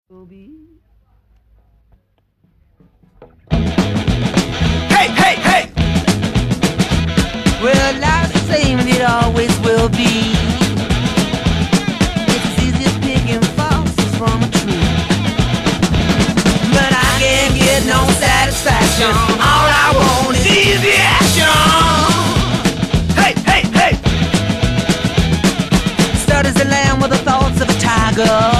Hey, hey, hey! Well, life's the same and it always will be. It's as easy as picking foxes from a tree. But I can't get no satisfaction. All I want is easy action. Hey, hey, hey! Studies the land with the thoughts of a tiger.